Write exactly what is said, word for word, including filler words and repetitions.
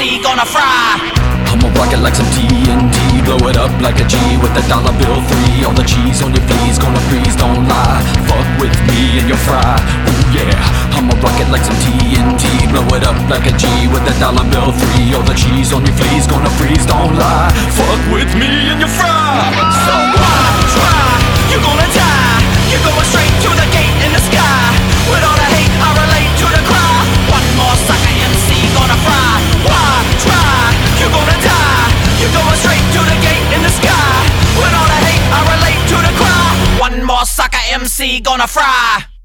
C gonna fry. I'ma rock it like some T N T, blow it up like a G with a dollar bill three. All the cheese on your fleas gonna freeze, don't lie. Fuck with me and you'll fry. Ooh yeah, I'ma rock it like some T N T, blow it up like a G with a dollar bill three. All the cheese on your fleas gonna freeze, don't lie. Fuck with me and you'll fry. So why try? You gonna die. You're going straight to the gate in the sky. With all the hate, I relate to the cry. One more sucker M C gonna fry. Why try? You're gonna die. You're going straight to the gate in the sky. With all the hate, I relate to the cry. One more sucker M C gonna fry.